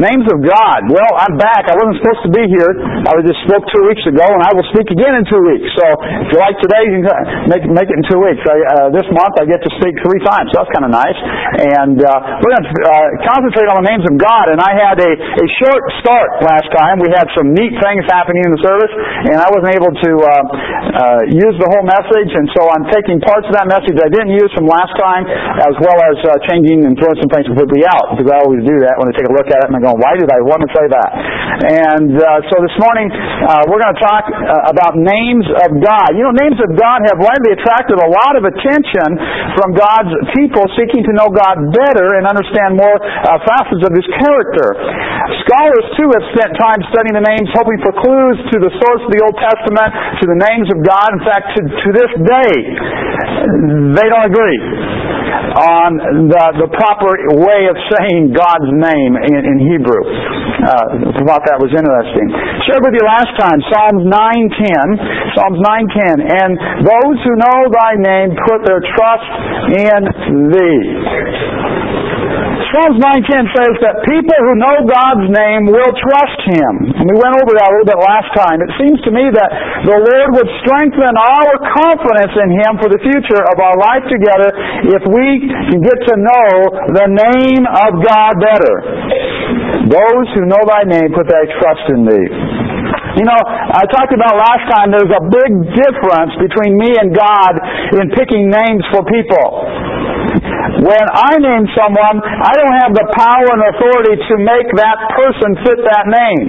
Names of God. Well, I'm back. I wasn't supposed to be here. I just spoke 2 weeks ago, and I will speak again in 2 weeks. So if you like today, you can make it in 2 weeks. This month I get to speak 3 times, so that's kind of nice. And we're going to concentrate on the names of God. And I had a short start last time. We had some neat things happening in the service, and I wasn't able to use the whole message. And so I'm taking parts of that message I didn't use from last time, as well as changing and throwing some things completely out, because I always do that when I take a look at it and I go, why did I want to say that? And so this morning we're going to talk about names of God. You know, names of God have widely attracted a lot of attention from God's people seeking to know God better and understand more facets of His character. Scholars, too, have spent time studying the names, hoping for clues to the source of the Old Testament, to the names of God. In fact, to this day, they don't agree on the proper way of saying God's name in Hebrew. I thought that was interesting. Shared with you last time, Psalms 9:10. Psalms 9:10. And those who know thy name put their trust in thee. Psalms 9:10 says that people who know God's name will trust Him. And we went over that a little bit last time. It seems to me that the Lord would strengthen our confidence in Him for the future of our life together if we can get to know the name of God better. Those who know thy name put their trust in thee. You know, I talked about last time there's a big difference between me and God in picking names for people. When I name someone, I don't have the power and authority to make that person fit that name.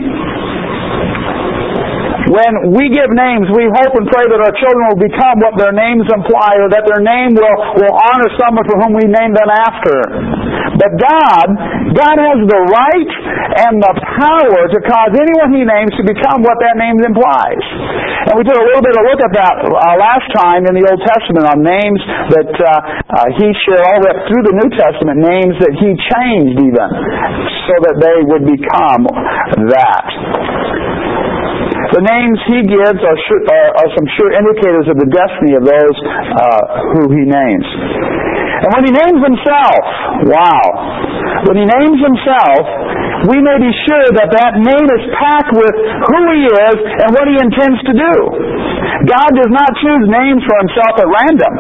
When we give names, we hope and pray that our children will become what their names imply, or that their name will honor someone for whom we named them after. But God has the right and the power to cause anyone He names to become what that name implies. And we took a little bit of a look at that last time in the Old Testament on names that He shared all the way up through the New Testament, names that He changed even, so that they would become that. The names He gives are some sure indicators of the destiny of those who He names. And when He names Himself, when He names Himself, we may be sure that that name is packed with who He is and what He intends to do. God does not choose names for Himself at random.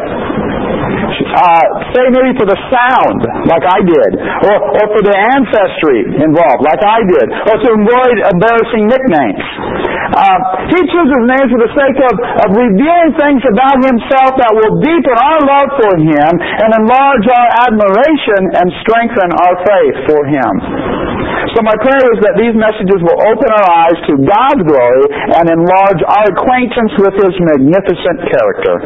Say maybe for the sound, like I did, or for the ancestry involved, like I did, or to avoid embarrassing nicknames. He chooses names for the sake of revealing things about Himself that will deepen our love for Him and enlarge our admiration and strengthen our faith for Him. So my prayer is that these messages will open our eyes to God's glory and enlarge our acquaintance with His magnificent character.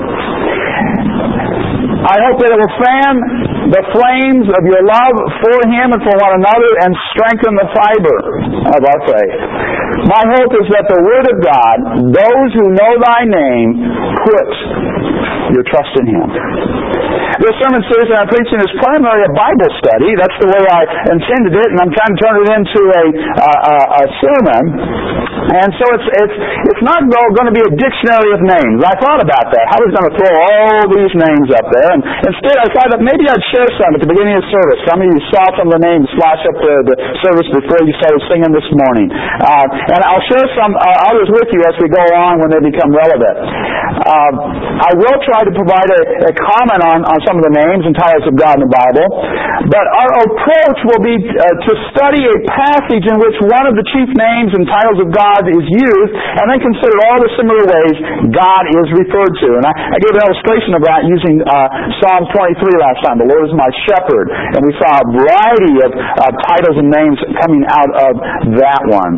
I hope that it will fan the flames of your love for Him and for one another and strengthen the fiber of our faith. My hope is that the Word of God, those who know thy name, put your trust in Him. This sermon series that I'm preaching is primarily a Bible study. That's the way I intended it, and I'm trying to turn it into a sermon. And so it's not going to be a dictionary of names. I thought about that. I was going to throw all these names up there, and instead I thought that maybe I'd share some at the beginning of the service. Some of you saw some of the names flash up the service before you started singing this morning. And I'll share some others with you as we go on when they become relevant. I will try to provide a comment on some of the names and titles of God in the Bible, but our approach will be to study a passage in which one of the chief names and titles of God is used, and then consider all the similar ways God is referred to. And I gave an illustration of that using Psalm 23 last time. The Lord is my shepherd, and we saw a variety of titles and names coming out of that one.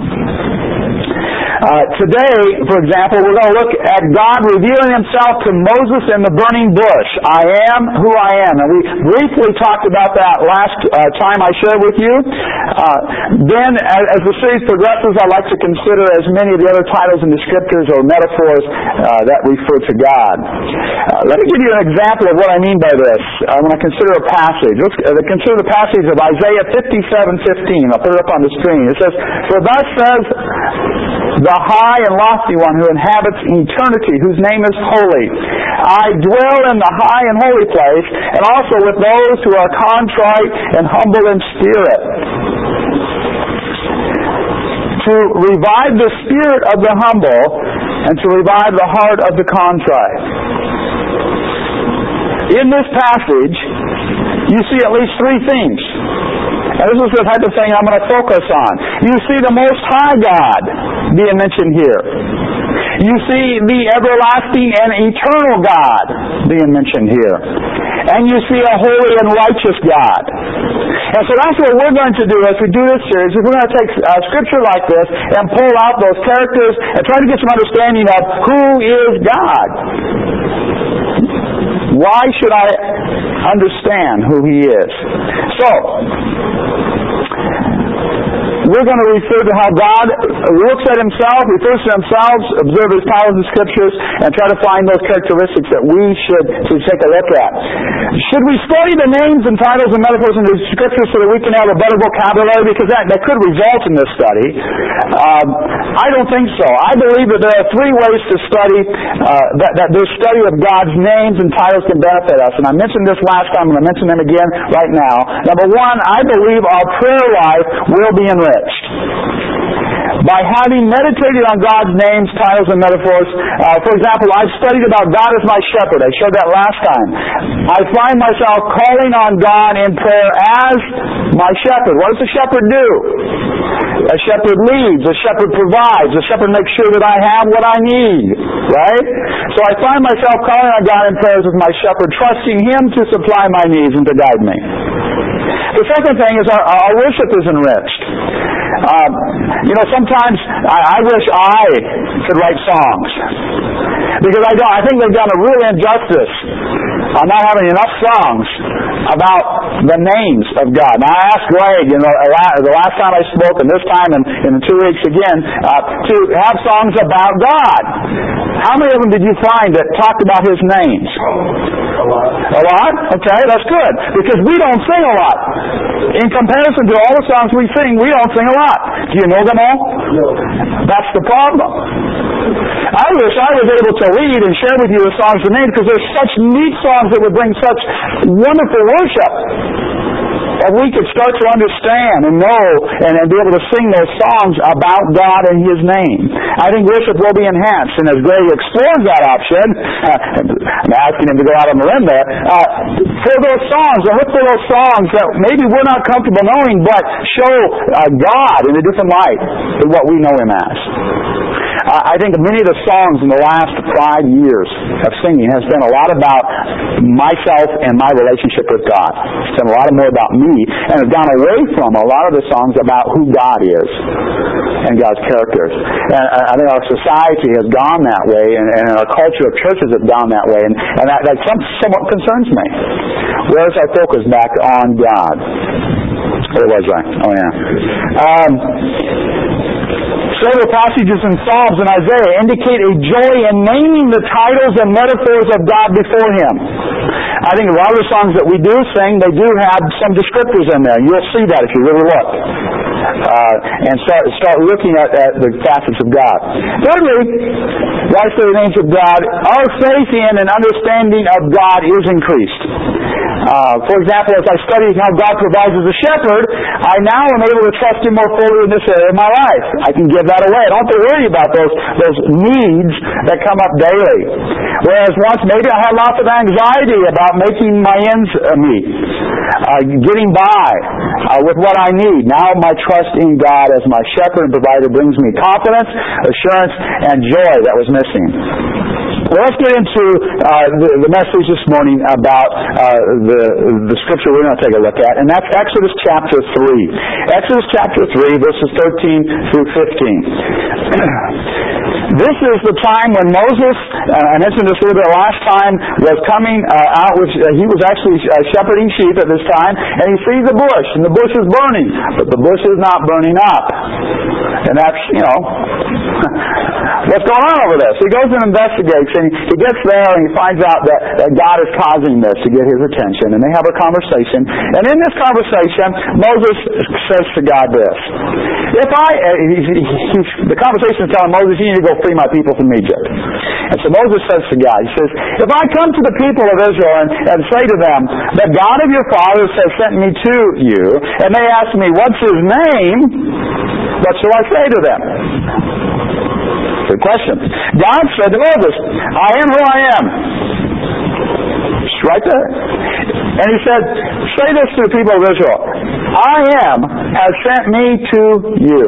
Today, for example, we're going to look at God revealing Himself to Moses in the burning bush. I am who I am. And we briefly talked about that last time I shared with you. Then, as the series progresses, I'd like to consider as many of the other titles in the Scriptures or metaphors that refer to God. Let me give you an example of what I mean by this when I consider a passage. Let's consider the passage of Isaiah 57:15. I'll put it up on the screen. It says, "For thus says the high and lofty one who inhabits eternity, whose name is holy. I dwell in the high and holy place, and also with those who are contrite and humble in spirit." to revive the spirit of the humble and to revive the heart of the contrite. In this passage, you see at least three things. And this is the type of thing I'm going to focus on. You see the Most High God being mentioned here. You see the everlasting and eternal God being mentioned here. And you see a holy and righteous God. And so that's what we're going to do as we do this series. We're going to take Scripture like this and pull out those characters and try to get some understanding of who is God. Why should I understand who He is? So, we're going to refer to how God looks at Himself, refers to Himself, observe His powers in Scriptures, and try to find those characteristics that we should take a look at. Should we study the names and titles and metaphors in the Scriptures so that we can have a better vocabulary? Because that could result in this study. I don't think so. I believe that there are three ways to study, that this study of God's names and titles can benefit us. And I mentioned this last time, and I mention them again right now. Number one, I believe our prayer life will be enriched. By having meditated on God's names, titles, and metaphors. For example, I've studied about God as my shepherd. I showed that last time. I find myself calling on God in prayer as my shepherd. What does a shepherd do? A shepherd leads. A shepherd provides. A shepherd makes sure that I have what I need. Right? So I find myself calling on God in prayers as my shepherd, trusting Him to supply my needs and to guide me. The second thing is our worship is enriched. Sometimes I wish I could write songs. Because I think they've done a real injustice on not having enough songs about the names of God. Now I asked Greg, the last time I spoke and this time and in 2 weeks again, to have songs about God. How many of them did you find that talked about His names? A lot? Okay, that's good. Because we don't sing a lot. In comparison to all the songs we sing, we don't sing a lot. Do you know them all? No. That's the problem. I wish I was able to lead and share with you the songs and names, because there's such neat songs that would bring such wonderful worship. If we could start to understand and know and be able to sing those songs about God and His name, I think worship will be enhanced. And as Greg explores that option, I'm asking him to go out on the limb there, for those songs, or look for those songs that maybe we're not comfortable knowing, but show God in a different light than what we know Him as. I think many of the songs in the last 5 years of singing has been a lot about myself and my relationship with God. It's been a lot more about me, and has gone away from a lot of the songs about who God is and God's characters. And I think our society has gone that way, and our culture of churches have gone that way, and that somewhat concerns me. Where's our focus back on God? Where was I? Oh, yeah. Several passages in Psalms and Isaiah indicate a joy in naming the titles and metaphors of God before Him. I think a lot of the songs that we do sing, they do have some descriptors in there. You'll see that if you really look. And start looking at the facets of God. Thirdly, why say the names of God? Our faith in and understanding of God is increased. For example, as I study how God provides as a shepherd, I now am able to trust Him more fully in this area of my life. I can give that away. I don't have to worry about those needs that come up daily. Whereas once maybe I had lots of anxiety about making my ends meet, getting by with what I need. Now my trust in God as my shepherd and provider brings me confidence, assurance, and joy that was missing. Well, let's get into the message this morning about the scripture we're going to take a look at, and that's Exodus chapter 3. Exodus chapter 3, verses 13 through 15. This is the time when Moses, I mentioned this a little bit last time, was coming out with, he was actually shepherding sheep at this time, and he sees a bush, and the bush is burning, but the bush is not burning up. And that's, what's going on over there? So he goes and investigates, and he gets there, and he finds out that God is causing this to get his attention, and they have a conversation. And in this conversation, Moses says to God this: the conversation is telling Moses, you need to go free my people from Egypt. And so Moses says to God, he says, if I come to the people of Israel and say to them, the God of your fathers has sent me to you, and they ask me, what's His name? What shall I say to them? Good question. God said to Moses, I am who I am. It's right there. And he said, say this to the people of Israel. I am has sent me to you.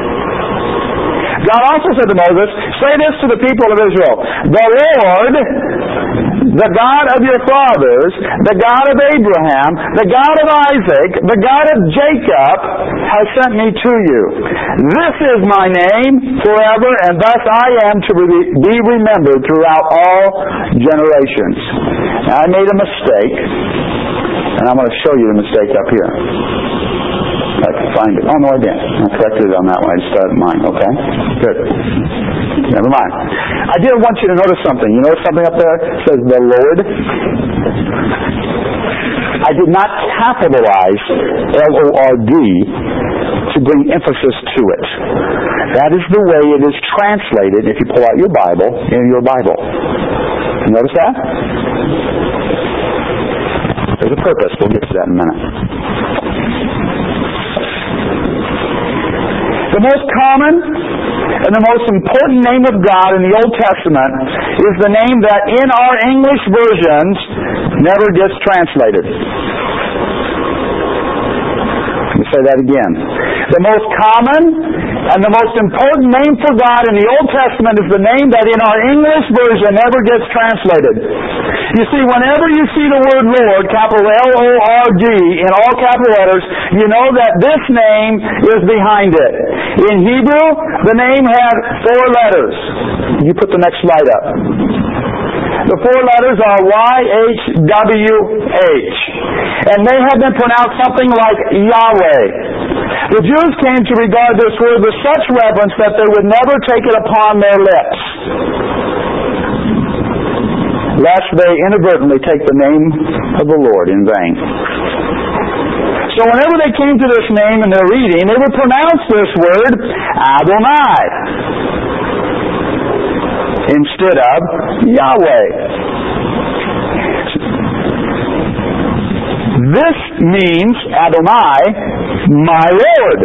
God also said to Moses, say this to the people of Israel. The Lord, the God of your fathers, the God of Abraham, the God of Isaac, the God of Jacob, has sent me to you. This is my name forever, and thus I am to be remembered throughout all generations. Now, I made a mistake, and I'm going to show you the mistake up here. I can find it. Oh, no, I didn't. I corrected it on that one. I just started mine, okay? Good. Never mind. I did want you to notice something. You notice something up there? It says, the Lord. I did not capitalize L-O-R-D to bring emphasis to it. That is the way it is translated if you pull out your Bible, in your Bible. You notice that? There's a purpose. We'll get to that in a minute. The most common and the most important name of God in the Old Testament is the name that in our English versions never gets translated. Let me say that again. The most common and the most important name for God in the Old Testament is the name that in our English version never gets translated. You see, whenever you see the word Lord, capital L-O-R-D, in all capital letters, you know that this name is behind it. In Hebrew, the name had 4 letters. You put the next slide up. The 4 letters are Y-H-W-H. And they have been pronounced something like Yahweh. The Jews came to regard this word with such reverence that they would never take it upon their lips, lest they inadvertently take the name of the Lord in vain. So whenever they came to this name in their reading, they would pronounce this word Adonai instead of Yahweh. This means, Adonai, my Lord.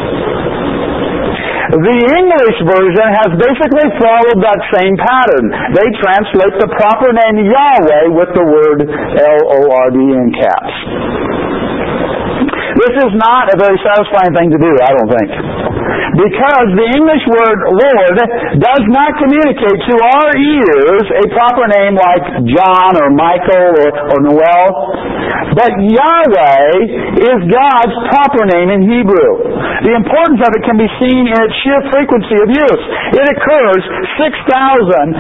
The English version has basically followed that same pattern. They translate the proper name Yahweh with the word L-O-R-D in caps. This is not a very satisfying thing to do, I don't think. Because the English word Lord does not communicate to our ears a proper name like John or Michael or Noel. But Yahweh is God's proper name in Hebrew. The importance of it can be seen in its sheer frequency of use. It occurs 6,828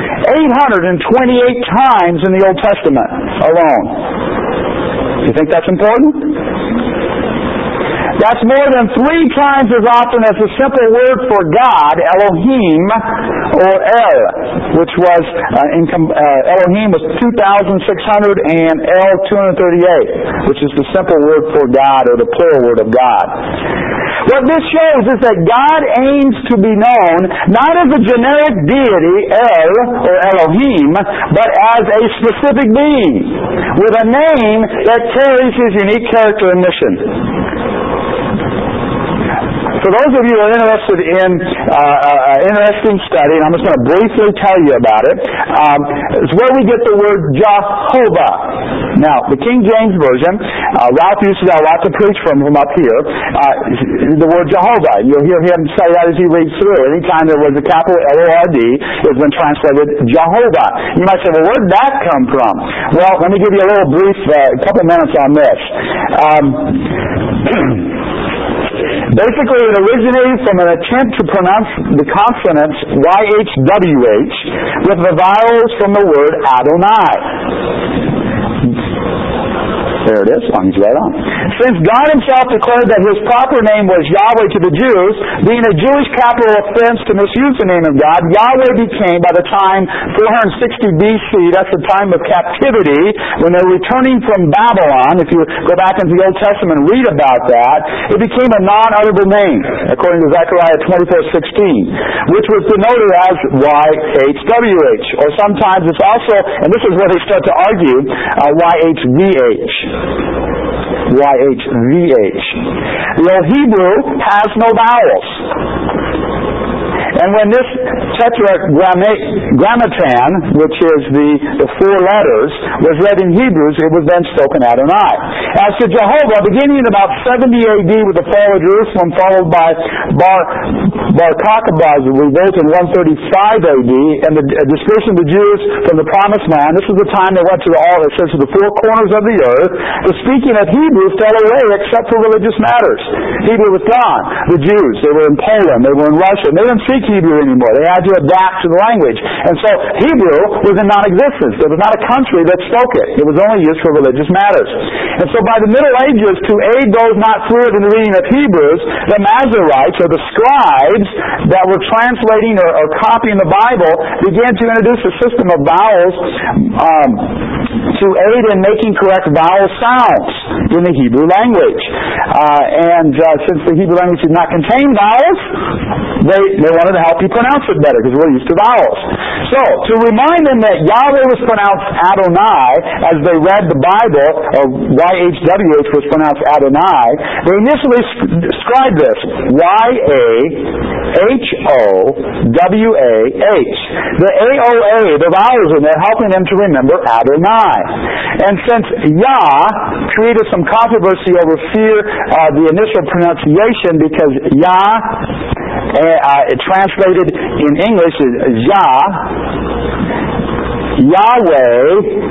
times in the Old Testament alone. You think that's important? That's more than 3 times as often as the simple word for God, Elohim, or El, which was, Elohim was 2,600 and El 238, which is the simple word for God, or the plural word of God. What this shows is that God aims to be known not as a generic deity, El, or Elohim, but as a specific being, with a name that carries his unique character and mission. For those of you who are interested in interesting study, and I'm just going to briefly tell you about it, is where we get the word Jehovah. Now, the King James Version, Ralph used to have a lot to preach from up here, the word Jehovah. You'll hear him say that as he reads through. Anytime there was a capital L-O-R-D, it's been translated Jehovah. You might say, well, where did that come from? Well, let me give you a little brief, couple minutes on this. Basically, it originated from an attempt to pronounce the consonants Y-H-W-H with the vowels from the word Adonai. There it is. He's right on. Since God himself declared that his proper name was Yahweh to the Jews, being a Jewish capital offense to misuse the name of God, Yahweh became, by the time 460 BC, that's the time of captivity, when they're returning from Babylon. If you go back into the Old Testament and read about that, it became a non-utterable name, according to Zechariah 24:16, which was denoted as Y-H-W-H, or sometimes it's also, and this is where they start to argue, Y-H-V-H. YHVH. The Old Hebrew has no vowels. And when this tetragrammaton, which is the four letters, was read in Hebrews, it was then spoken Adonai. As to Jehovah, beginning in about 70 A.D. with the fall of Jerusalem, followed by Bar Kokhba's revolt in 135 A.D., and the dispersion of the Jews from the Promised Land, this is the time they went to it says to the four corners of the earth. The speaking of Hebrew fell away except for religious matters. Hebrew was gone. The Jews, they were in Poland, they were in Russia, and they didn't speak Hebrew anymore. They had to adapt to the language. And so Hebrew was in non-existence. There was not a country that spoke it. It was only used for religious matters. And so by the Middle Ages, to aid those not fluent in the reading of Hebrews, the Masoretes, or the scribes that were translating or copying the Bible, began to introduce a system of vowels to aid in making correct vowel sounds in the Hebrew language. Since the Hebrew language did not contain vowels, they wanted to help you pronounce it better because we're used to vowels. So, to remind them that Yahweh was pronounced Adonai as they read the Bible, or YHWH was pronounced Adonai, they initially scribed this, YAHOWAH. The AOA, the vowels in there, helping them to remember Adonai. And since Yah created some controversy over fear the initial pronunciation, because Yah, translated in English is Yah, Yahweh,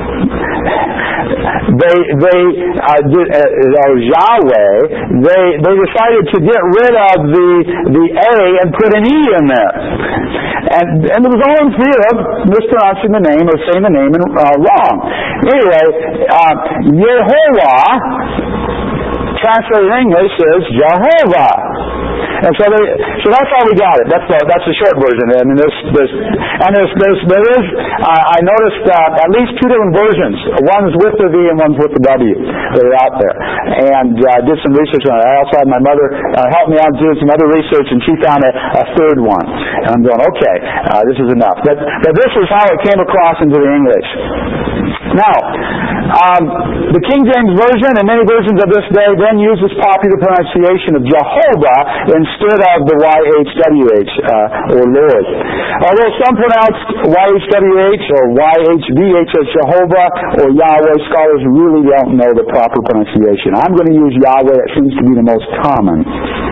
Yahweh, they decided to get rid of the A and put an E in there. And it was all in fear of mispronouncing the name or saying the name wrong. Anyway, Yehovah, translated in English, is Jehovah. And so that's how we got it. That's the short version. I mean, I noticed at least two different versions. One's with the V and one's with the W that are out there. And I did some research on it. I also had my mother help me out doing some other research, and she found a third one. And I'm going, okay, this is enough. But this is how it came across into the English. Now, the King James Version and many versions of this day then use this popular pronunciation of Jehovah instead of the YHWH, or Lord. Although some pronounce YHWH or YHVH as Jehovah or Yahweh, scholars really don't know the proper pronunciation. I'm going to use Yahweh. It seems to be the most common.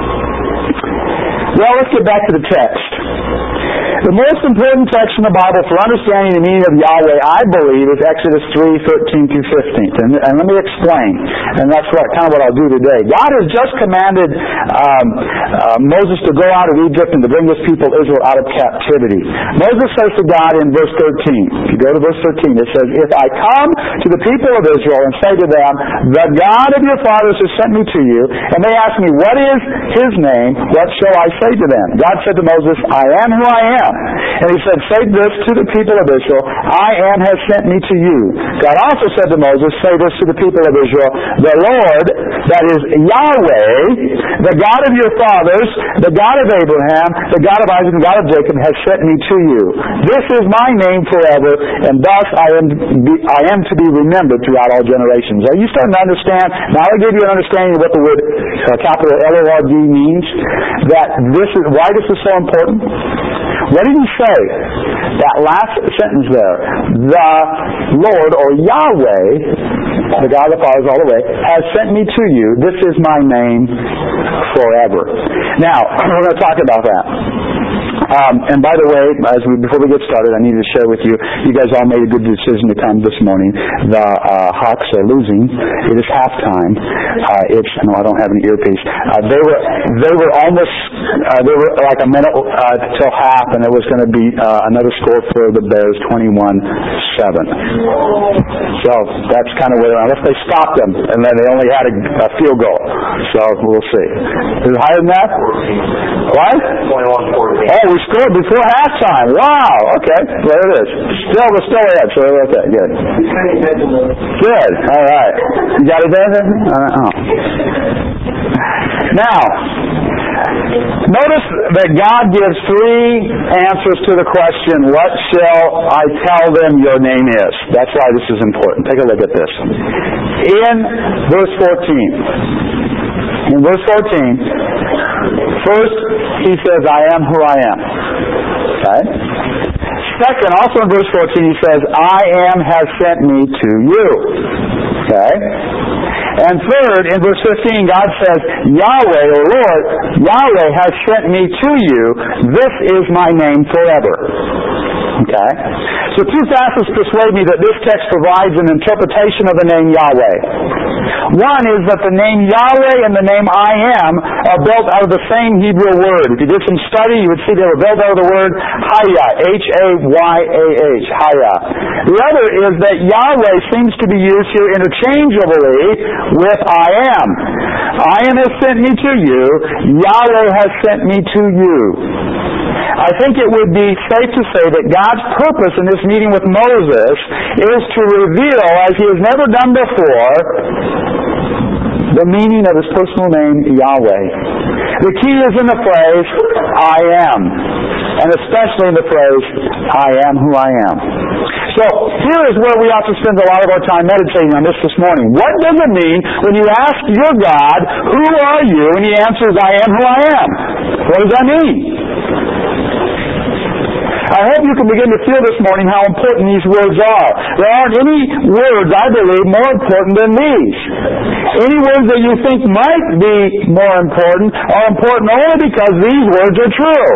Well, let's get back to the text. The most important text in the Bible for understanding the meaning of Yahweh, I believe, is Exodus 3:13 through 15. And let me explain. And that's what I'll do today. God has just commanded Moses to go out of Egypt and to bring his people Israel out of captivity. Moses says to God in verse 13, if you go to verse 13, it says, "If I come to the people of Israel and say to them, the God of your fathers has sent me to you, and they ask me, what is his name? What shall I say to them?" God said to Moses, "I am who I am." And he said, "Say this to the people of Israel, I am has sent me to you." God also said to Moses, "Say this to the people of Israel, the Lord, that is Yahweh, the God of your fathers, the God of Abraham, the God of Isaac, and God of Jacob, has sent me to you. This is my name forever, and thus I am to be remembered throughout all generations." Are you starting to understand? Now I gave you an understanding of what the word capital L-O-R-D means. Why this is so important. What did he say? That last sentence there. The Lord, or Yahweh, the God of the fathers all the way, has sent me to you. This is my name forever. Now, we're going to talk about that. And by the way, before we get started, I need to share with you, you guys all made a good decision to come this morning. The Hawks are losing. It is halftime. No, I don't have an earpiece. They were almost, they were like a minute till half, and it was going to be another score for the Bears, 21-7. So that's kind of where, unless they stopped them, and then they only had a field goal. So we'll see. Is it higher than that? What? 21-14. Oh, we scored before halftime. Wow. Okay. There it is. We're still ahead. So okay. Good. Good. All right. You got it there? Oh. Now, Notice that God gives three answers to the question, what shall I tell them your name is? That's why this is important. Take a look at this. In verse 14, first, he says, I am who I am. Okay? Second, also in verse 14, he says, I am has sent me to you. Okay? And third, in verse 15, God says, Yahweh, or Lord, Yahweh has sent me to you. This is my name forever. Okay? So two facets persuade me that this text provides an interpretation of the name Yahweh. One is that the name Yahweh and the name I am are built out of the same Hebrew word. If you did some study, you would see they were built out of the word Hayah, H-A-Y-A-H, Hayah. The other is that Yahweh seems to be used here interchangeably with I am. I am has sent me to you. Yahweh has sent me to you. I think it would be safe to say that God's purpose in this meeting with Moses is to reveal, as He has never done before, the meaning of His personal name, Yahweh. The key is in the phrase, I am. And especially in the phrase, I am who I am. So, here is where we ought to spend a lot of our time meditating on this morning. What does it mean when you ask your God, who are you? And He answers, I am who I am. What does that mean? I hope you can begin to feel this morning how important these words are. There aren't any words, I believe, more important than these. Any words that you think might be more important are important only because these words are true.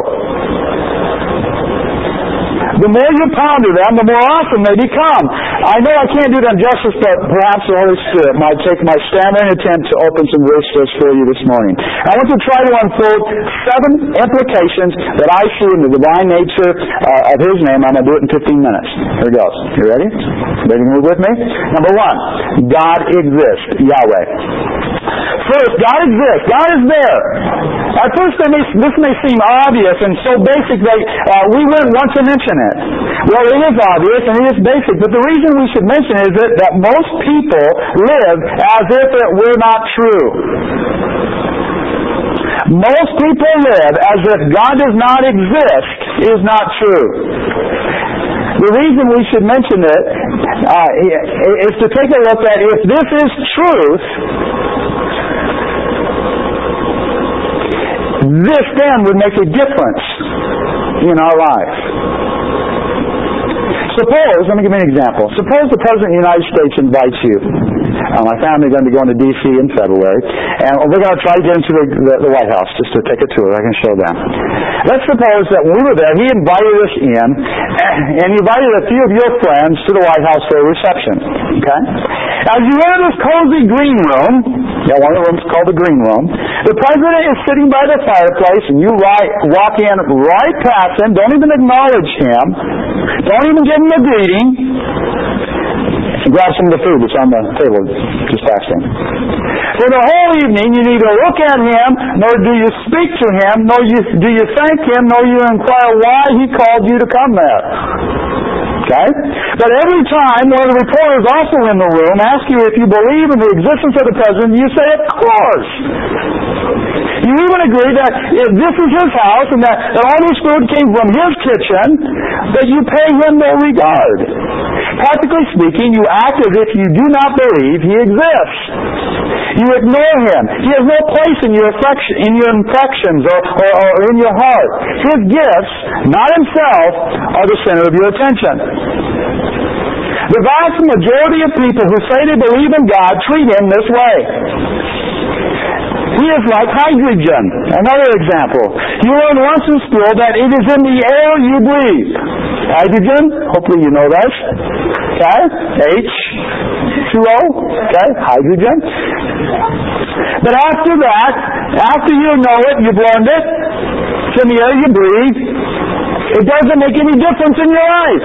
The more you ponder them, the more awesome they become. I know I can't do them justice, but perhaps the Holy Spirit might take my stammering attempt to open some verses for you this morning. I want to try to unfold 7 implications that I see in the divine nature of His name. I'm going to do it in 15 minutes. Here it goes. You ready? Ready to move with me? Number 1, God exists, Yahweh. First, God exists. God is there. At first, this may seem obvious and so basic that we wouldn't want to mention it. Well, it is obvious and it is basic, but the reason we should mention it is that most people live as if it were not true. Most people live as if God does not exist is not true. The reason we should mention it is to take a look at if this is truth, this then would make a difference in our life. Suppose, let me give you an example. Suppose the President of the United States invites you. My family is going to be going to D.C. in February, and we're going to try to get into the White House just to take a tour. I can show them. Let's suppose that when we were there, he invited us in, and he invited a few of your friends to the White House for a reception. Okay? As you enter this cozy green room, one of the rooms called the green room, the President is sitting by the fireplace, and you walk in right past him, don't even acknowledge him, don't even give him a greeting, and grab some of the food that's on the table just past him. For the whole evening, you neither look at him, nor do you speak to him, nor do you thank him, nor you inquire why he called you to come there. Okay? But every time one of the reporters also in the room asks you if you believe in the existence of the President, you say, of course. You even agree that if this is his house and that all this food came from his kitchen, that you pay him no regard. Practically speaking, you act as if you do not believe he exists. You ignore him. He has no place in your affections or in your heart. His gifts, not himself, are the center of your attention. The vast majority of people who say they believe in God treat him this way. He is like hydrogen. Another example. You learned once in school that it is in the air you breathe. Hydrogen, hopefully you know that. Okay? H2O. Okay? Hydrogen. But after that, after you know it, you've learned it, it's in the air you breathe, it doesn't make any difference in your life.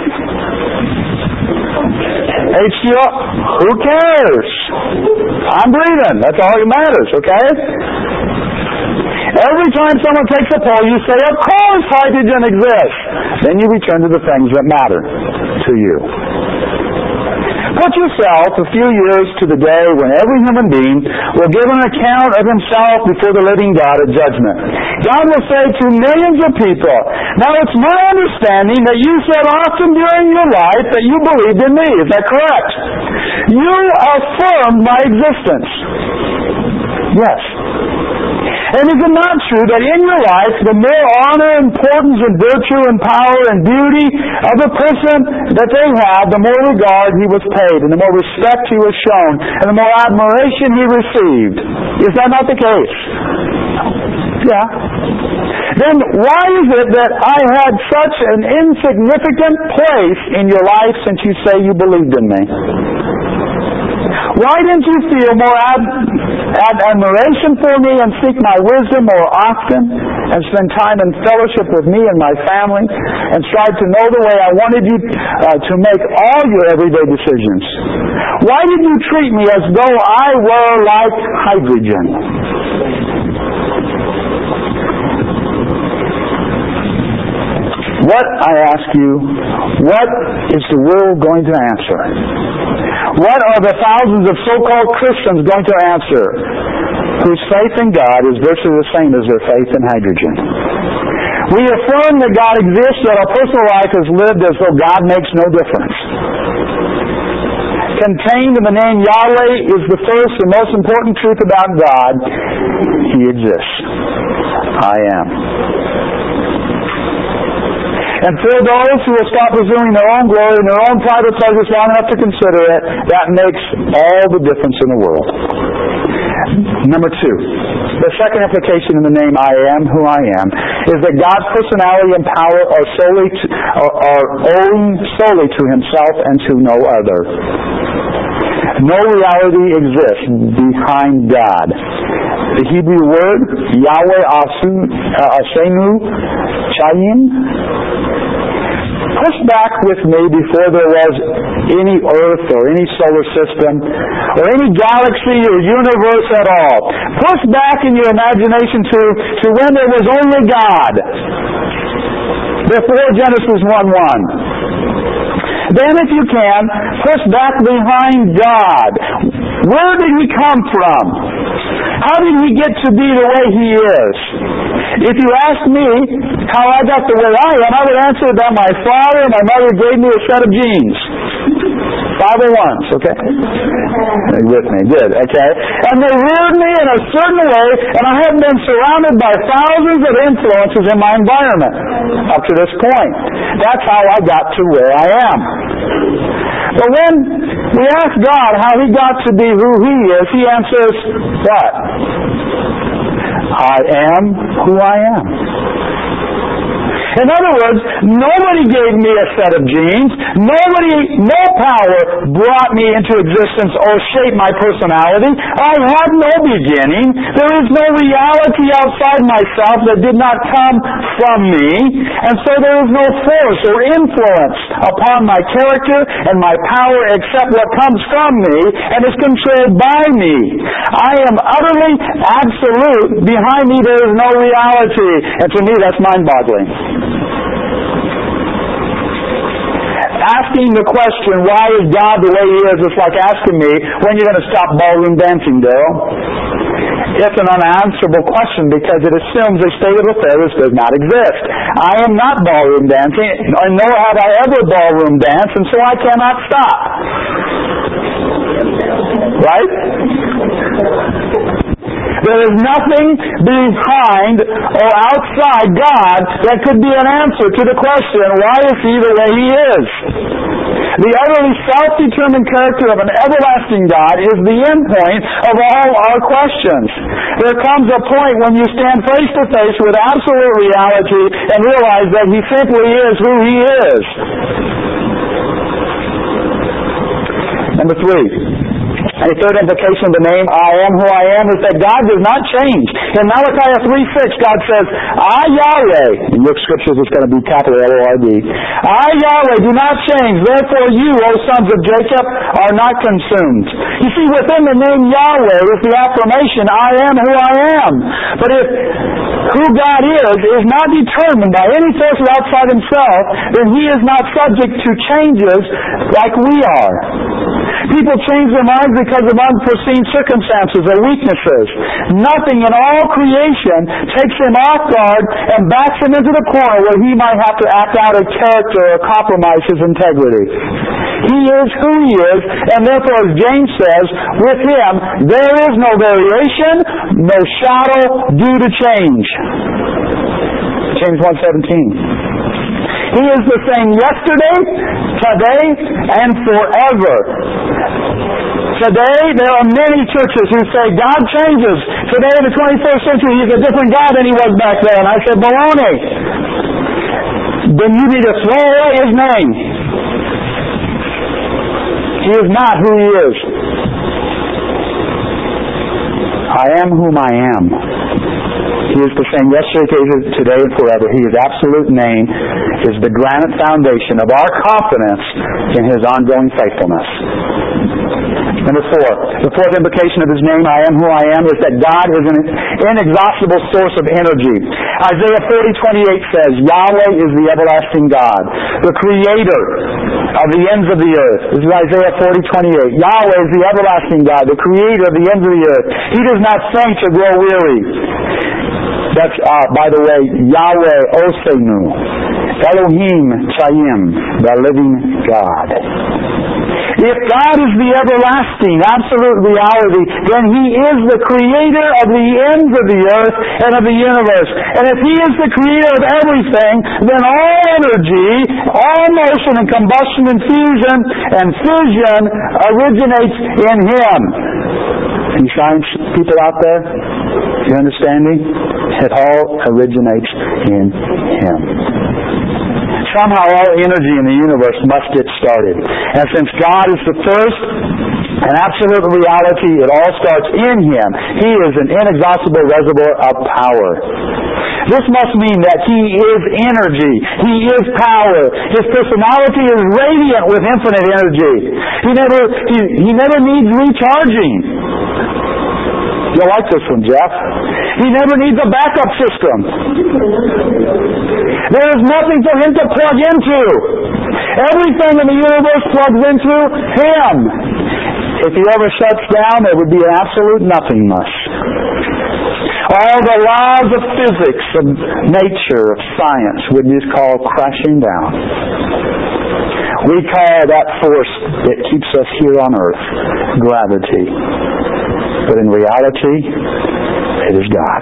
H2O, who cares? I'm breathing. That's all that matters, okay? Every time someone takes a poll, you say, of course hydrogen exists. Then you return to the things that matter to you. Put yourself a few years to the day when every human being will give an account of himself before the living God at judgment. God will say to millions of people, now it's my understanding that you said often during your life that you believed in me. Is that correct? You affirmed my existence. Yes. And is it not true that in your life, the more honor, importance, and virtue, and power, and beauty of a person that they had, the more regard he was paid, and the more respect he was shown, and the more admiration he received? Is that not the case? Yeah. Then why is it that I had such an insignificant place in your life since you say you believed in me? Why didn't you feel more admiration for me and seek my wisdom more often and spend time in fellowship with me and my family and strive to know the way I wanted you to make all your everyday decisions? Why did you treat me as though I were like hydrogen? What, I ask you, what is the world going to answer? What are the thousands of so-called Christians going to answer whose faith in God is virtually the same as their faith in hydrogen? We affirm that God exists, yet our personal life is lived as though God makes no difference. Contained in the name Yahweh is the first and most important truth about God. He exists. I am. And for those who will stop pursuing their own glory and their own private pleasures long enough to consider it, that makes all the difference in the world. Number two, the second implication in the name I am who I am is that God's personality and power are owing solely to Himself and to no other. No reality exists behind God. The Hebrew word, Yahweh Asenu Chayim, push back with me before there was any earth or any solar system or any galaxy or universe at all. Push back in your imagination to when there was only God, before Genesis 1:1. Then if you can, push back behind God. Where did He come from? How did He get to be the way He is? If you ask me how I got the way I am, I would answer that my father and my mother gave me a set of genes. 501s, okay? You're with me, good, okay? And they reared me in a certain way, and I have been surrounded by thousands of influences in my environment up to this point. That's how I got to where I am. But when we ask God how He got to be who He is, He answers, what? I am who I am. In other words, nobody gave me a set of genes. No power brought me into existence or shaped my personality. I had no beginning. There is no reality outside myself that did not come from me. And so there is no force or influence upon my character and my power except what comes from me and is controlled by me. I am utterly absolute. Behind me there is no reality. And to me that's mind-boggling. Asking the question, why is God the way He is like asking me, when you're going to stop ballroom dancing, Daryl? It's an unanswerable question because it assumes a state of affairs does not exist. I am not ballroom dancing, nor have I ever ballroom danced, and so I cannot stop. Right? There is nothing behind or outside God that could be an answer to the question, why is He the way He is? The utterly self-determined character of an everlasting God is the end point of all our questions. There comes a point when you stand face to face with absolute reality and realize that He simply is who He is. Number three. And the third implication of the name I am who I am is that God does not change. In Malachi 3:6, God says, I, Yahweh, in your scriptures it's going to be capital L-O-R-D, I, Yahweh, do not change. Therefore you, O sons of Jacob, are not consumed. You see, within the name Yahweh is the affirmation, I am who I am. But if who God is not determined by any force outside Himself, then He is not subject to changes like we are. People change their minds because of unforeseen circumstances or weaknesses. Nothing in all creation takes him off guard and backs him into the corner where he might have to act out a character or compromise his integrity. He is who he is, and therefore, as James says, with him there is no variation, no shadow due to change. James 1:17. He is the same yesterday, today, and forever. Today, there are many churches who say God changes. Today, in the 21st century, He's a different God than He was back then. I said, baloney. Then you need to throw away His name. He is not who He is. I am whom I am. He is the same yesterday, today, and forever. His absolute name is the granite foundation of our confidence in His ongoing faithfulness. Number 4, the fourth implication of His name, I am who I am, is that God is an inexhaustible source of energy. Isaiah 40:28 says, Yahweh is the everlasting God, the Creator of the ends of the earth. This is Isaiah 40:28. Yahweh is the everlasting God, the Creator of the ends of the earth. He does not faint or grow weary. That's, by the way, Yahweh Osenu, Elohim Chaim, the living God. If God is the everlasting, absolute reality, then He is the Creator of the ends of the earth and of the universe. And if He is the Creator of everything, then all energy, all motion and combustion and fusion and fission originates in Him. Any science people out there? You understanding? It all originates in Him. Somehow all energy in the universe must get started. And since God is the first and absolute reality, it all starts in Him. He is an inexhaustible reservoir of power. This must mean that He is energy. He is power. His personality is radiant with infinite energy. He never needs recharging. You'll like this one, Jeff. He never needs a backup system. There is nothing for Him to plug into. Everything in the universe plugs into Him. If He ever shuts down, there would be an absolute nothingness. All the laws of physics, of nature, of science would just call crashing down. We call that force that keeps us here on earth gravity. But in reality, it is God.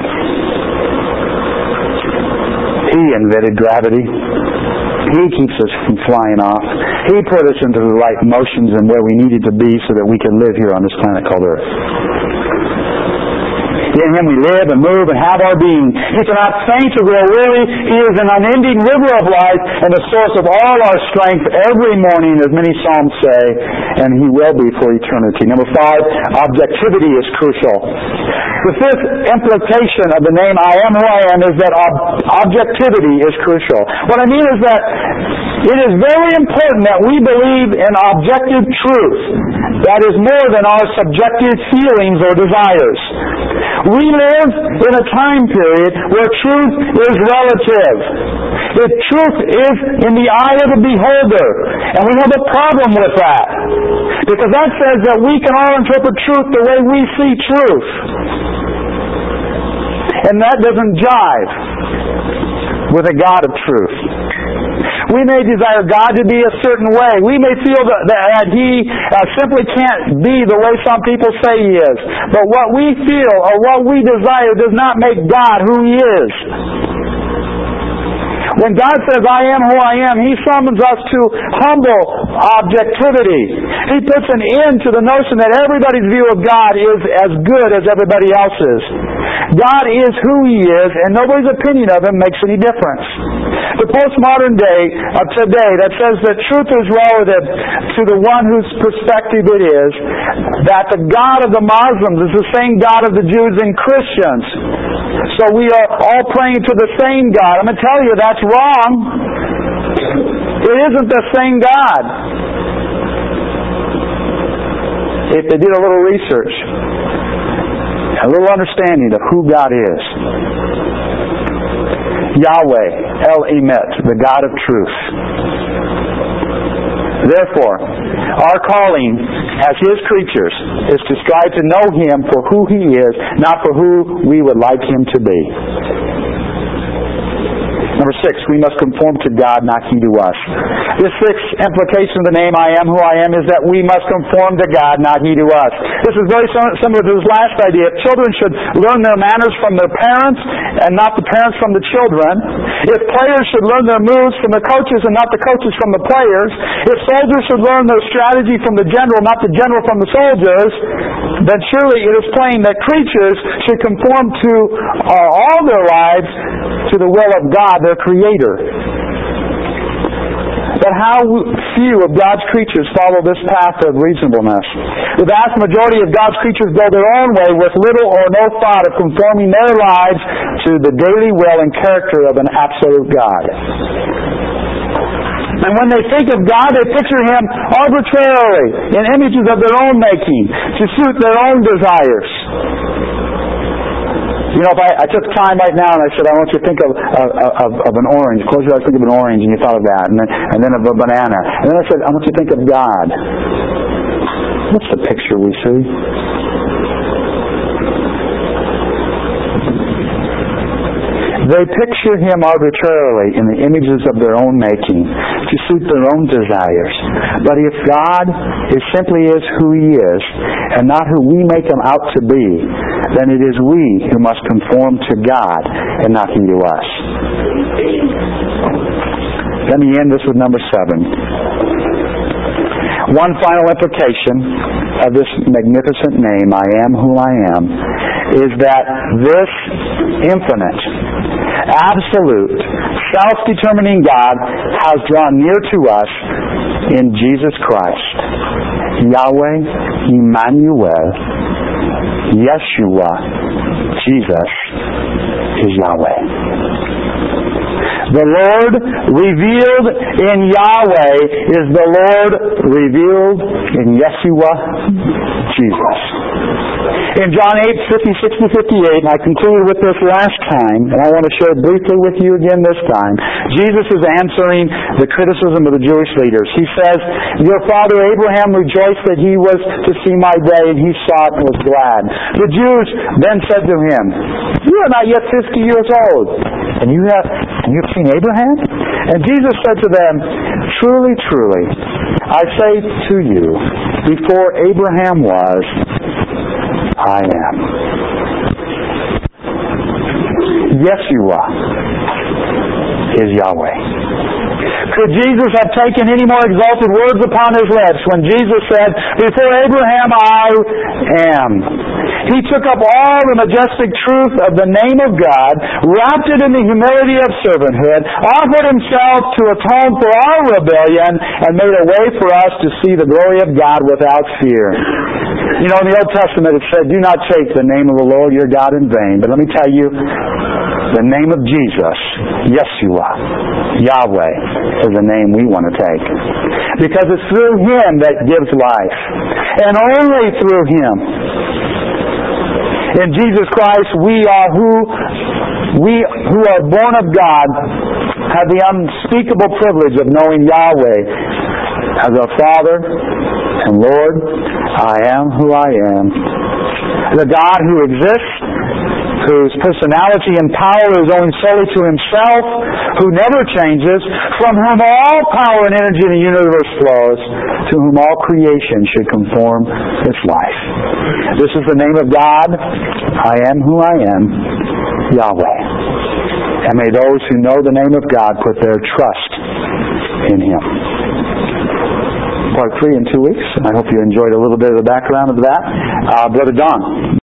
He invented gravity. He keeps us from flying off. He put us into the right motions and where we needed to be so that we can live here on this planet called Earth. In Him we live and move and have our being. He cannot faint or grow weary. He is an unending river of life and the source of all our strength every morning, as many Psalms say, and He will be for eternity. Number 5, objectivity is crucial. The fifth implication of the name I am who I am is that objectivity is crucial. What I mean is that it is very important that we believe in objective truth that is more than our subjective feelings or desires. We live in a time period where truth is relative. The truth is in the eye of the beholder. And we have a problem with that. Because that says that we can all interpret truth the way we see truth. And that doesn't jive with a God of truth. We may desire God to be a certain way. We may feel that He simply can't be the way some people say He is. But what we feel or what we desire does not make God who He is. When God says, I am who I am, He summons us to humble objectivity. He puts an end to the notion that everybody's view of God is as good as everybody else's. God is who He is, and nobody's opinion of Him makes any difference. The postmodern day of today that says that truth is relative to the one whose perspective it is, that the God of the Muslims is the same God of the Jews and Christians. So we are all praying to the same God. I'm going to tell you that's wrong. It isn't the same God. If they did a little research, a little understanding of who God is. Yahweh, El Emet, the God of truth. Therefore, our calling as His creatures is to strive to know Him for who He is, not for who we would like Him to be. Number 6, we must conform to God, not He to us. The sixth implication of the name I am who I am is that we must conform to God, not He to us. This is very similar to this last idea. Children should learn their manners from their parents and not the parents from the children. If players should learn their moves from the coaches and not the coaches from the players. If soldiers should learn their strategy from the general, not the general from the soldiers, then surely it is plain that creatures should conform to all their lives to the will of God, their Creator. But how few of God's creatures follow this path of reasonableness. The vast majority of God's creatures go their own way with little or no thought of conforming their lives to the daily will and character of an absolute God. And when they think of God, they picture Him arbitrarily in images of their own making to suit their own desires. You know, if I took time right now and I said, I want you to think of an orange. Close your eyes, think of an orange, and you thought of that. And then of a banana. And then I said, I want you to think of God. What's the picture we see? They picture Him arbitrarily in the images of their own making to suit their own desires. But if God simply is who He is and not who we make Him out to be, then it is we who must conform to God and not He to us. Let me end this with number 7. One final implication of this magnificent name, I am who I am, is that this infinite, absolute, self-determining God has drawn near to us in Jesus Christ. Yahweh, Emmanuel, Yeshua, Jesus is Yahweh. The Lord revealed in Yahweh is the Lord revealed in Yeshua, Jesus. In John 8:56-58, and I concluded with this last time, and I want to share it briefly with you again this time, Jesus is answering the criticism of the Jewish leaders. He says, your father Abraham rejoiced that he was to see my day, and he saw it and was glad. The Jews then said to him, you are not yet 50 years old, and you have seen Abraham? And Jesus said to them, truly, truly, I say to you, before Abraham was, I am. Yeshua is Yahweh. Could Jesus have taken any more exalted words upon His lips when Jesus said, before Abraham I am? He took up all the majestic truth of the name of God, wrapped it in the humility of servanthood, offered Himself to atone for our rebellion, and made a way for us to see the glory of God without fear. You know, in the Old Testament it said, do not take the name of the Lord your God in vain. But let me tell you, the name of Jesus, Yeshua, Yahweh, is the name we want to take. Because it's through Him that gives life. And only through Him. In Jesus Christ, we who are born of God have the unspeakable privilege of knowing Yahweh as our Father and Lord. I am who I am. The God who exists, whose personality and power is owing solely to Himself, who never changes, from whom all power and energy in the universe flows, to whom all creation should conform its life. This is the name of God. I am who I am, Yahweh. And may those who know the name of God put their trust in Him. Part 3 in 2 weeks. I hope you enjoyed a little bit of the background of that. Brother Don.